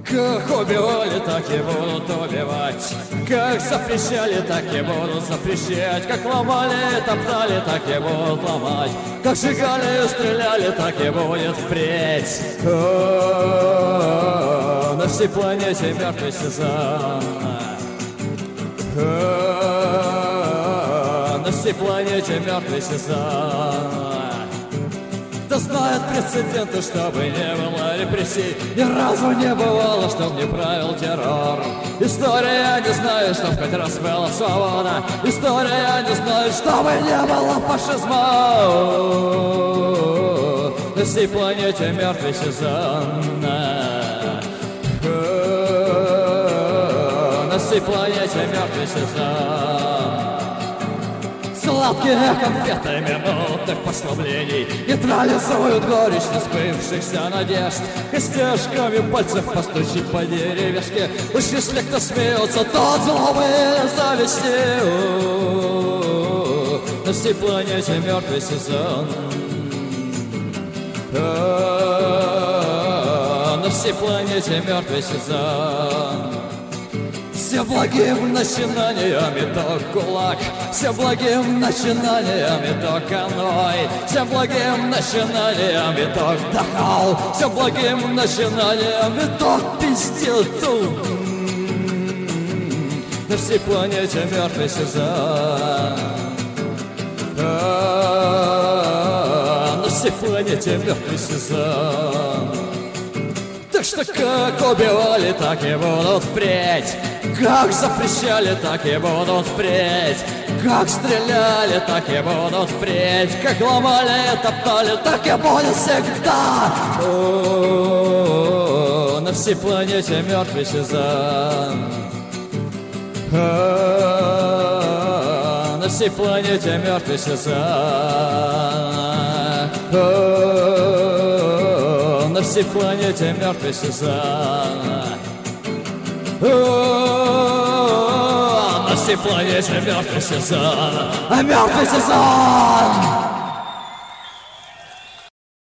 Как убивали, так и будут убивать. Как запрещали, так и будут запрещать. Как ломали, топтали, так и будут ломать. Как сжигали и стреляли, так и будет впредь. На всей планете мертвый сезон. На всей планете мертвый сезон. Да знают прецеденты, чтобы не было репрессий. Ни разу не бывало, чтоб не правил террор. История не знает, чтоб хоть раз была свобода. История не знает, чтобы не было фашизма. На всей планете мертвый сезон. На всей планете мертвый сезон. Сладкие конфеты минутных послаблений нейтрализуют горечь несбывшихся надежд. Костяшками пальцев постучи по деревяшке. Уж если кто смеется, то злобы зависти. На всей планете мертвый сезон. На всей планете мертвый сезон. Все благим начинаниями то кулак, все благим начинаниями то конвой, все благим начинаниями то дахал, все благим начинаниями то пиздец. На всей планете мертвый сезон. На всей планете мертвый сезон. Так что как убивали, так и будут впредь. Как запрещали, так и будут впредь. Как стреляли, так и будут впредь. Как ломали, топтали, так и будет всегда. На всей планете мертвый сезон. На всей планете мертвый сезон. На всей планете мертвый сезон. На всей планете мертвый сезон. Мертвый сезон.